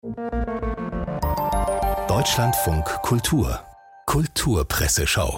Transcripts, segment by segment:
Deutschlandfunk Kultur Kulturpresseschau.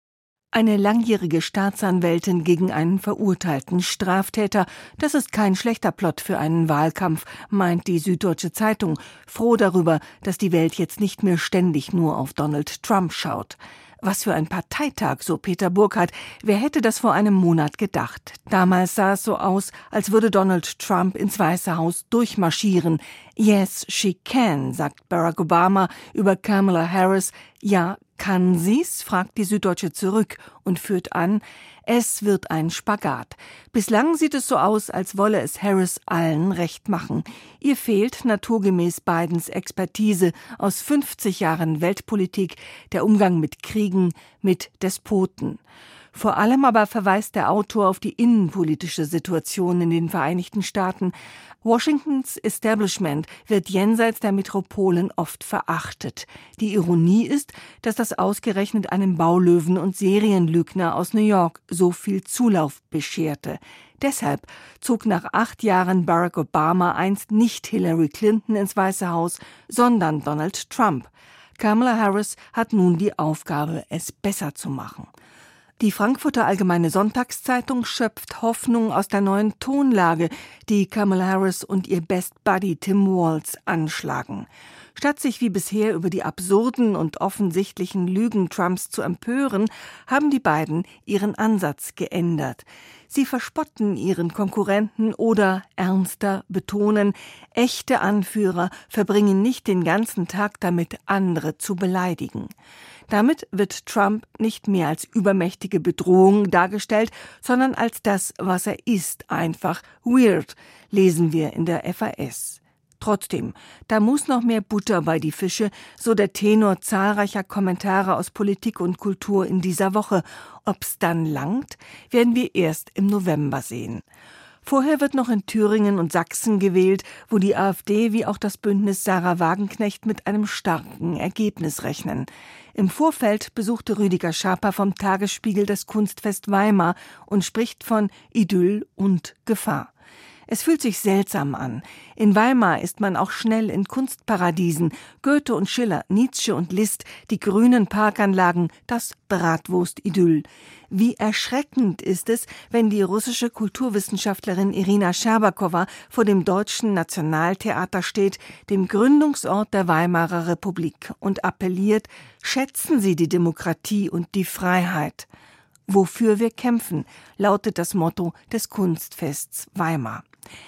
Eine langjährige Staatsanwältin gegen einen verurteilten Straftäter. Das ist kein schlechter Plot für einen Wahlkampf, meint die Süddeutsche Zeitung, froh darüber, dass die Welt jetzt nicht mehr ständig nur auf Donald Trump schaut. Was für ein Parteitag, so Peter Burkhardt. Wer hätte das vor einem Monat gedacht? Damals sah es so aus, als würde Donald Trump ins Weiße Haus durchmarschieren. Yes, she can, sagt Barack Obama über Kamala Harris. Ja, kann sie's? Fragt die Süddeutsche zurück und führt an, es wird ein Spagat. Bislang sieht es so aus, als wolle es Harris allen recht machen. Ihr fehlt naturgemäß Bidens Expertise aus 50 Jahren Weltpolitik, der Umgang mit Kriegen, mit Despoten. Vor allem aber verweist der Autor auf die innenpolitische Situation in den Vereinigten Staaten. Washingtons Establishment wird jenseits der Metropolen oft verachtet. Die Ironie ist, dass das ausgerechnet einem Baulöwen und Serienlügner aus New York so viel Zulauf bescherte. Deshalb zog nach 8 Jahren Barack Obama einst nicht Hillary Clinton ins Weiße Haus, sondern Donald Trump. Kamala Harris hat nun die Aufgabe, es besser zu machen. Die Frankfurter Allgemeine Sonntagszeitung schöpft Hoffnung aus der neuen Tonlage, die Kamala Harris und ihr Best Buddy Tim Walz anschlagen. Statt sich wie bisher über die absurden und offensichtlichen Lügen Trumps zu empören, haben die beiden ihren Ansatz geändert. Sie verspotten ihren Konkurrenten oder, ernster, betonen, echte Anführer verbringen nicht den ganzen Tag damit, andere zu beleidigen. Damit wird Trump nicht mehr als übermächtige Bedrohung dargestellt, sondern als das, was er ist, einfach weird, lesen wir in der FAS. Trotzdem, da muss noch mehr Butter bei die Fische, so der Tenor zahlreicher Kommentare aus Politik und Kultur in dieser Woche. Ob's dann langt, werden wir erst im November sehen. Vorher wird noch in Thüringen und Sachsen gewählt, wo die AfD wie auch das Bündnis Sarah Wagenknecht mit einem starken Ergebnis rechnen. Im Vorfeld besuchte Rüdiger Schaper vom Tagesspiegel das Kunstfest Weimar und spricht von Idyll und Gefahr. Es fühlt sich seltsam an. In Weimar ist man auch schnell in Kunstparadiesen. Goethe und Schiller, Nietzsche und Liszt, die grünen Parkanlagen, das Bratwurst-Idyll. Wie erschreckend ist es, wenn die russische Kulturwissenschaftlerin Irina Scherbakowa vor dem Deutschen Nationaltheater steht, dem Gründungsort der Weimarer Republik, und appelliert, schätzen Sie die Demokratie und die Freiheit. Wofür wir kämpfen, lautet das Motto des Kunstfests Weimar.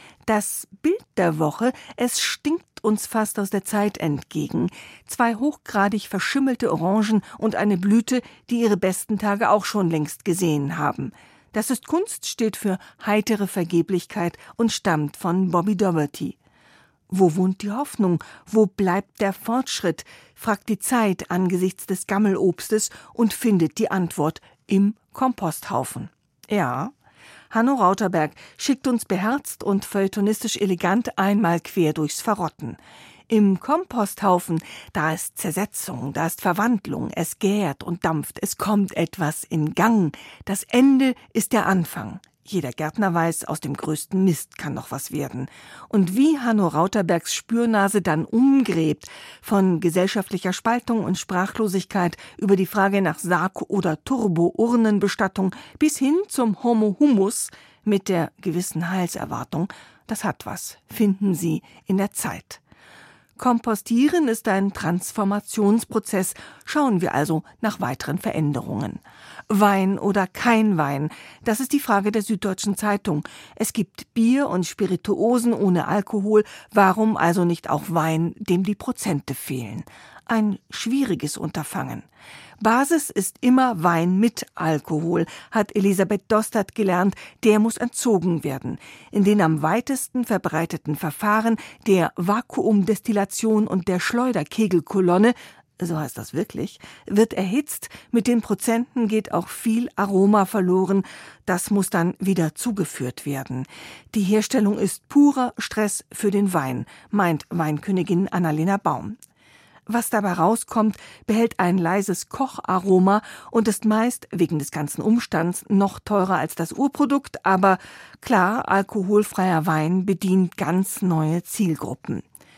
Das Bild der Woche, es stinkt uns fast aus der Zeit entgegen. 2 hochgradig verschimmelte Orangen und eine Blüte, die ihre besten Tage auch schon längst gesehen haben. Das ist Kunst, steht für heitere Vergeblichkeit und stammt von Bobby Doherty. Wo wohnt die Hoffnung? Wo bleibt der Fortschritt? Fragt die Zeit angesichts des Gammelobstes und findet die Antwort im Komposthaufen. Ja, Hanno Rauterberg schickt uns beherzt und feuilletonistisch elegant einmal quer durchs Verrotten. Im Komposthaufen, da ist Zersetzung, da ist Verwandlung, es gärt und dampft, es kommt etwas in Gang. Das Ende ist der Anfang. Jeder Gärtner weiß, aus dem größten Mist kann noch was werden. Und wie Hanno Rauterbergs Spürnase dann umgräbt, von gesellschaftlicher Spaltung und Sprachlosigkeit über die Frage nach Sarg- oder Turbo-Urnenbestattung bis hin zum Homo Humus mit der gewissen Heilserwartung, das hat was, finden Sie in der Zeit. Kompostieren ist ein Transformationsprozess. Schauen wir also nach weiteren Veränderungen. Wein oder kein Wein? Das ist die Frage der Süddeutschen Zeitung. Es gibt Bier und Spirituosen ohne Alkohol. Warum also nicht auch Wein, dem die Prozente fehlen? Ein schwieriges Unterfangen. Basis ist immer Wein mit Alkohol, hat Elisabeth Dostert gelernt, der muss entzogen werden. In den am weitesten verbreiteten Verfahren der Vakuumdestillation und der Schleuderkegelkolonne, so heißt das wirklich, wird erhitzt, mit den Prozenten geht auch viel Aroma verloren, das muss dann wieder zugeführt werden. Die Herstellung ist purer Stress für den Wein, meint Weinkönigin Annalena Baum. Was dabei rauskommt, behält ein leises Kocharoma und ist meist, wegen des ganzen Umstands, noch teurer als das Urprodukt, aber klar, alkoholfreier Wein bedient ganz neue Zielgruppen.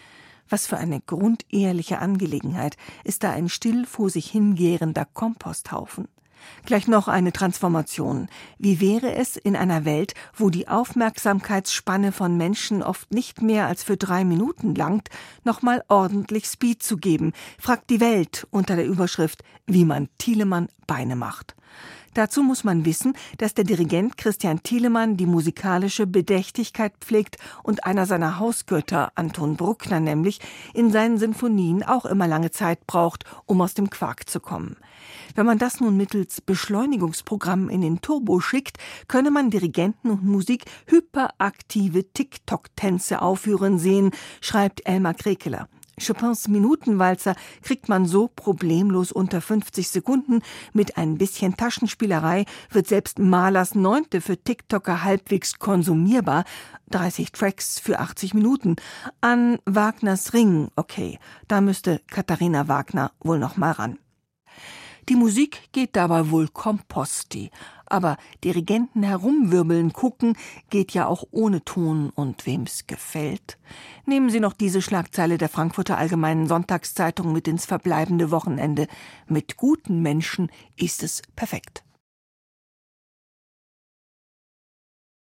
Was für eine grundehrliche Angelegenheit ist da ein still vor sich hingärender Komposthaufen. Gleich noch eine Transformation. Wie wäre es in einer Welt, wo die Aufmerksamkeitsspanne von Menschen oft nicht mehr als für 3 Minuten langt, nochmal ordentlich Speed zu geben, fragt die Welt unter der Überschrift »Wie man Thielemann Beine macht«. Dazu muss man wissen, dass der Dirigent Christian Thielemann die musikalische Bedächtigkeit pflegt und einer seiner Hausgötter, Anton Bruckner nämlich, in seinen Sinfonien auch immer lange Zeit braucht, um aus dem Quark zu kommen. Wenn man das nun mittels Beschleunigungsprogramm in den Turbo schickt, könne man Dirigenten und Musik hyperaktive TikTok-Tänze aufführen sehen, schreibt Elmar Krekeler. Chopins Minutenwalzer kriegt man so problemlos unter 50 Sekunden. Mit ein bisschen Taschenspielerei wird selbst Mahlers 9. für TikToker halbwegs konsumierbar. 30 Tracks für 80 Minuten. An Wagners Ring, okay, da müsste Katharina Wagner wohl noch mal ran. Die Musik geht dabei wohl Komposti. Aber Dirigenten herumwirbeln, gucken, geht ja auch ohne Ton und wem's gefällt. Nehmen Sie noch diese Schlagzeile der Frankfurter Allgemeinen Sonntagszeitung mit ins verbleibende Wochenende. Mit guten Menschen ist es perfekt.